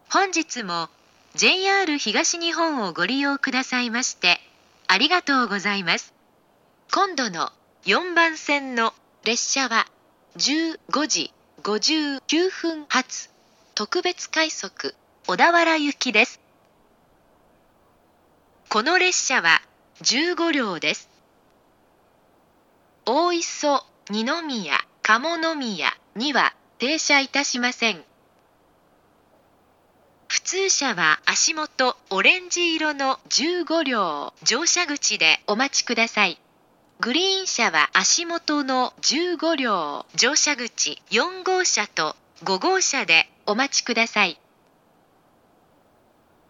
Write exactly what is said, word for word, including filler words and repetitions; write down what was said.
本日も ジェイアール 東日本をご利用くださいましてありがとうございます。今度のよんばん線の列車はじゅうごじごじゅうきゅうふん発特別快速小田原行きです。この列車はじゅうごりょうです。大磯、二宮、鴨宮には停車いたしません。普通車は足元オレンジ色のじゅうごりょう乗車口でお待ちください。グリーン車は足元のじゅうごりょう乗車口よんごうしゃとごごうしゃでお待ちください。